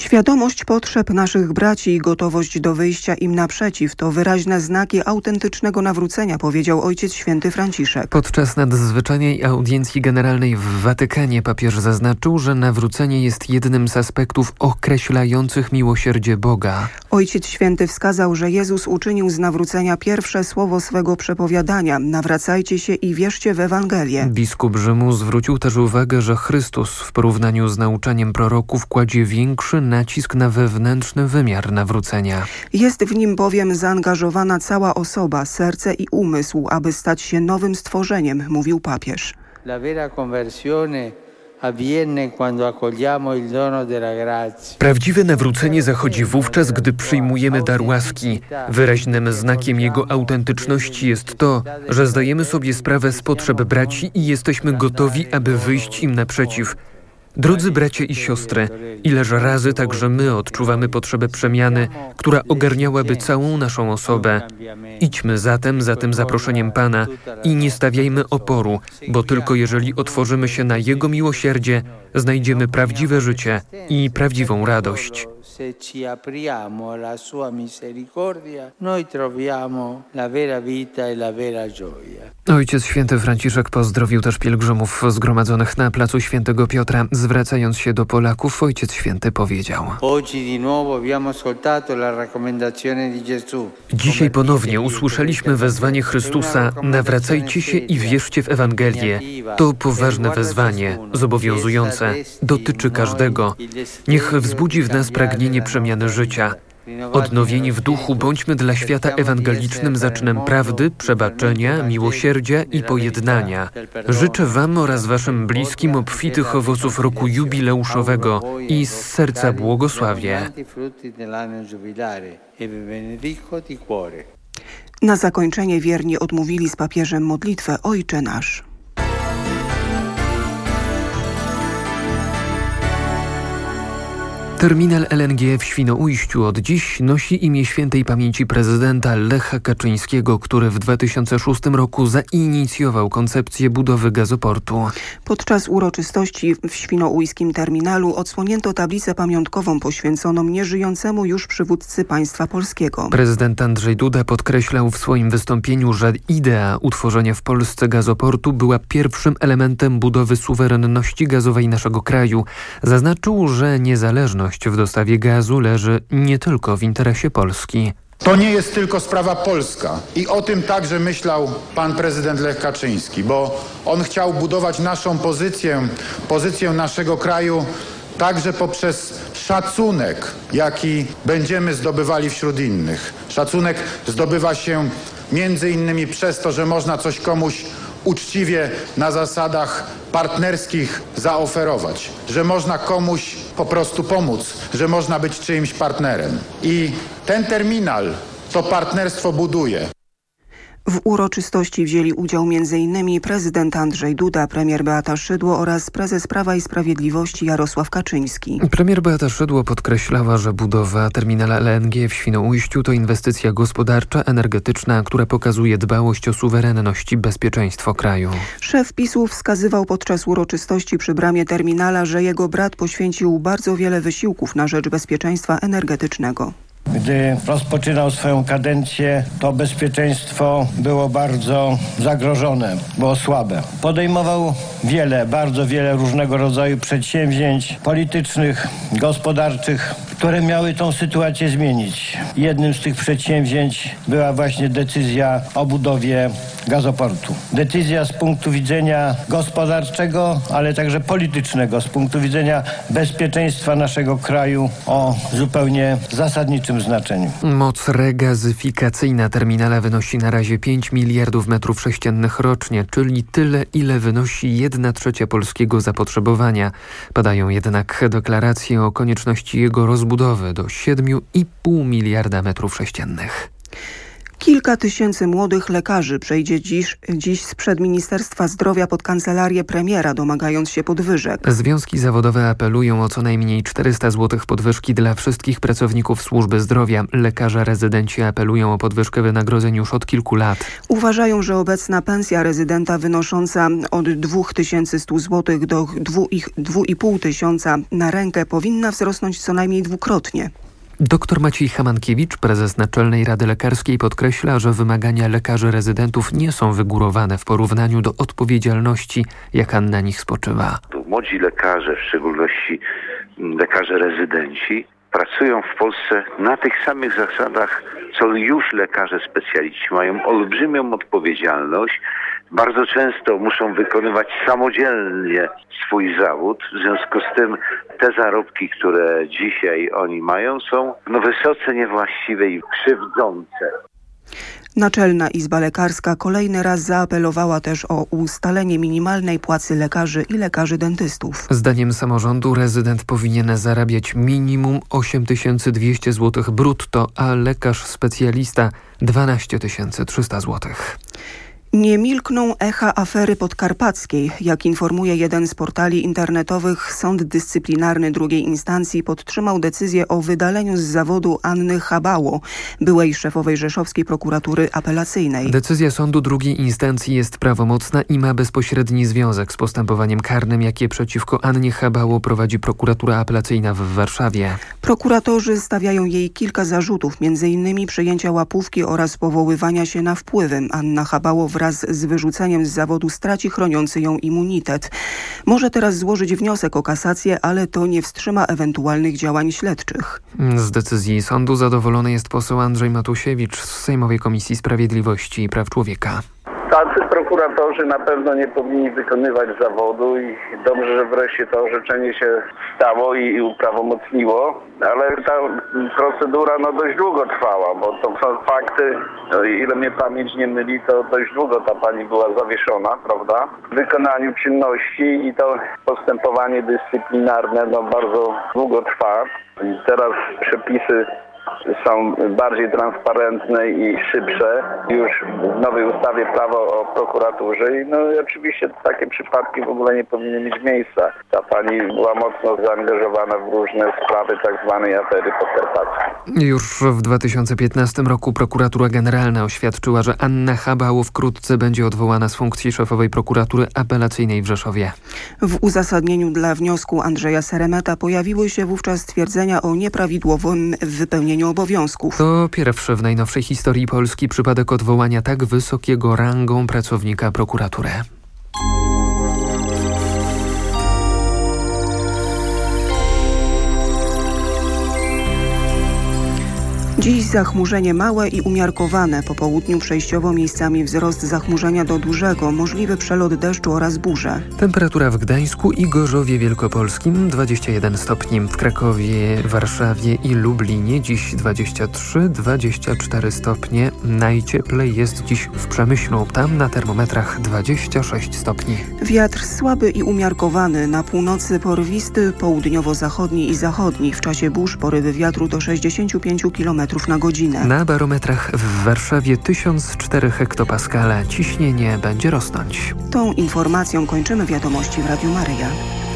Świadomość potrzeb naszych braci i gotowość do wyjścia im naprzeciw to wyraźne znaki autentycznego nawrócenia, powiedział Ojciec Święty Franciszek. Podczas nadzwyczajnej audiencji generalnej w Watykanie papież zaznaczył, że nawrócenie jest jednym z aspektów określających miłosierdzie Boga. Ojciec Święty wskazał, że Jezus uczynił z nawrócenia pierwsze słowo swego przepowiadania: nawracajcie się i wierzcie w Ewangelię. Biskup Rzymu zwrócił też uwagę, że Chrystus w porównaniu z nauczaniem proroków kładzie większy nacisk na wewnętrzny wymiar nawrócenia. Jest w nim bowiem zaangażowana cała osoba, serce i umysł, aby stać się nowym stworzeniem, mówił papież. La vera conversione avviene quando accogliamo il dono della grazia. Prawdziwe nawrócenie zachodzi wówczas, gdy przyjmujemy dar łaski. Wyraźnym znakiem jego autentyczności jest to, że zdajemy sobie sprawę z potrzeb braci i jesteśmy gotowi, aby wyjść im naprzeciw. Drodzy bracia i siostry, ileż razy także my odczuwamy potrzebę przemiany, która ogarniałaby całą naszą osobę. Idźmy zatem za tym zaproszeniem Pana i nie stawiajmy oporu, bo tylko jeżeli otworzymy się na Jego miłosierdzie, znajdziemy prawdziwe życie i prawdziwą radość. Se ci apriamo alla sua misericordia, noi troviamo la vera vita e la vera gioia. Ojciec Święty Franciszek pozdrowił też pielgrzymów zgromadzonych na placu Świętego Piotra. Zwracając się do Polaków, Ojciec Święty powiedział: Dzisiaj ponownie usłyszeliśmy wezwanie Chrystusa: nawracajcie się i wierzcie w Ewangelię. To poważne wezwanie, zobowiązujące, dotyczy każdego. Niech wzbudzi w nas pragnienie przemiany życia. Odnowieni w duchu, bądźmy dla świata ewangelicznym zaczynem prawdy, przebaczenia, miłosierdzia i pojednania. Życzę Wam oraz Waszym bliskim obfitych owoców roku jubileuszowego i z serca błogosławię. Na zakończenie wierni odmówili z papieżem modlitwę Ojcze Nasz. Terminal LNG w Świnoujściu od dziś nosi imię świętej pamięci prezydenta Lecha Kaczyńskiego, który w 2006 roku zainicjował koncepcję budowy gazoportu. Podczas uroczystości w świnoujskim terminalu odsłonięto tablicę pamiątkową poświęconą nieżyjącemu już przywódcy państwa polskiego. Prezydent Andrzej Duda podkreślał w swoim wystąpieniu, że idea utworzenia w Polsce gazoportu była pierwszym elementem budowy suwerenności gazowej naszego kraju. Zaznaczył, że niezależność w dostawie gazu leży nie tylko w interesie Polski. To nie jest tylko sprawa polska i o tym także myślał pan prezydent Lech Kaczyński, bo on chciał budować naszą pozycję naszego kraju także poprzez szacunek, jaki będziemy zdobywali wśród innych. Szacunek zdobywa się między innymi przez to, że można coś komuś uczciwie na zasadach partnerskich zaoferować, że można komuś po prostu pomóc, że można być czyimś partnerem. I ten terminal to partnerstwo buduje. W uroczystości wzięli udział m.in. prezydent Andrzej Duda, premier Beata Szydło oraz prezes Prawa i Sprawiedliwości Jarosław Kaczyński. Premier Beata Szydło podkreślała, że budowa terminala LNG w Świnoujściu to inwestycja gospodarcza, energetyczna, która pokazuje dbałość o suwerenność i bezpieczeństwo kraju. Szef PiS-u wskazywał podczas uroczystości przy bramie terminala, że jego brat poświęcił bardzo wiele wysiłków na rzecz bezpieczeństwa energetycznego. Gdy rozpoczynał swoją kadencję, to bezpieczeństwo było bardzo zagrożone, było słabe. Podejmował bardzo wiele różnego rodzaju przedsięwzięć politycznych, gospodarczych, które miały tą sytuację zmienić. Jednym z tych przedsięwzięć była właśnie decyzja o budowie gazoportu. Decyzja z punktu widzenia gospodarczego, ale także politycznego, z punktu widzenia bezpieczeństwa naszego kraju o zupełnie zasadniczym znaczeniu. Moc regazyfikacyjna terminala wynosi na razie 5 miliardów metrów sześciennych rocznie, czyli tyle, ile wynosi 1/3 polskiego zapotrzebowania. Padają jednak deklaracje o konieczności jego rozbudowy do 7,5 miliarda metrów sześciennych. Kilka tysięcy młodych lekarzy przejdzie dziś sprzed Ministerstwa Zdrowia pod kancelarię premiera, domagając się podwyżek. Związki zawodowe apelują o co najmniej 400 zł podwyżki dla wszystkich pracowników służby zdrowia. Lekarze rezydenci apelują o podwyżkę wynagrodzeń już od kilku lat. Uważają, że obecna pensja rezydenta wynosząca od 2100 zł do 2500 na rękę powinna wzrosnąć co najmniej dwukrotnie. Dr Maciej Hamankiewicz, prezes Naczelnej Rady Lekarskiej, podkreśla, że wymagania lekarzy rezydentów nie są wygórowane w porównaniu do odpowiedzialności, jaka na nich spoczywa. Młodzi lekarze, w szczególności lekarze rezydenci, pracują w Polsce na tych samych zasadach, co już lekarze specjaliści. Mają olbrzymią odpowiedzialność. Bardzo często muszą wykonywać samodzielnie swój zawód. W związku z tym te zarobki, które dzisiaj oni mają, są wysoce niewłaściwe i krzywdzące. Naczelna Izba Lekarska kolejny raz zaapelowała też o ustalenie minimalnej płacy lekarzy i lekarzy dentystów. Zdaniem samorządu rezydent powinien zarabiać minimum 8200 zł brutto, a lekarz specjalista 12 300 zł. Nie milkną echa afery podkarpackiej. Jak informuje jeden z portali internetowych, sąd dyscyplinarny drugiej instancji podtrzymał decyzję o wydaleniu z zawodu Anny Habało, byłej szefowej rzeszowskiej prokuratury apelacyjnej. Decyzja sądu drugiej instancji jest prawomocna i ma bezpośredni związek z postępowaniem karnym, jakie przeciwko Annie Habało prowadzi prokuratura apelacyjna w Warszawie. Prokuratorzy stawiają jej kilka zarzutów, m.in. przyjęcia łapówki oraz powoływania się na wpływy. Anna Habało wraz z wyrzuceniem z zawodu straci chroniący ją immunitet. Może teraz złożyć wniosek o kasację, ale to nie wstrzyma ewentualnych działań śledczych. Z decyzji sądu zadowolony jest poseł Andrzej Matusiewicz z Sejmowej Komisji Sprawiedliwości i Praw Człowieka. Tacy prokuratorzy na pewno nie powinni wykonywać zawodu i dobrze, że wreszcie to orzeczenie się stało i uprawomocniło, ale ta procedura dość długo trwała, bo to są fakty, ile mnie pamięć nie myli, to dość długo ta pani była zawieszona, prawda, w wykonaniu czynności i to postępowanie dyscyplinarne bardzo długo trwa. I teraz przepisy są bardziej transparentne i szybsze już w nowej ustawie prawo o prokuraturze i oczywiście takie przypadki w ogóle nie powinny mieć miejsca. Ta pani była mocno zaangażowana w różne sprawy tak zwanej afery podkarpackiej. Już w 2015 roku prokuratura generalna oświadczyła, że Anna Habało wkrótce będzie odwołana z funkcji szefowej prokuratury apelacyjnej w Rzeszowie. W uzasadnieniu dla wniosku Andrzeja Seremeta pojawiły się wówczas stwierdzenia o nieprawidłowym wypełnieniu obowiązków. To pierwszy w najnowszej historii Polski przypadek odwołania tak wysokiego rangą pracownika prokuratury. Dziś zachmurzenie małe i umiarkowane. Po południu przejściowo miejscami wzrost zachmurzenia do dużego, możliwy przelot deszczu oraz burze. Temperatura w Gdańsku i Gorzowie Wielkopolskim 21 stopni. W Krakowie, Warszawie i Lublinie dziś 23-24 stopnie. Najcieplej jest dziś w Przemyślu. Tam na termometrach 26 stopni. Wiatr słaby i umiarkowany. Na północy porwisty, południowo-zachodni i zachodni. W czasie burz porywy wiatru do 65 km na godzinę. Na barometrach w Warszawie 1004 hektopaskale. Ciśnienie będzie rosnąć. Tą informacją kończymy wiadomości w Radiu Maryja.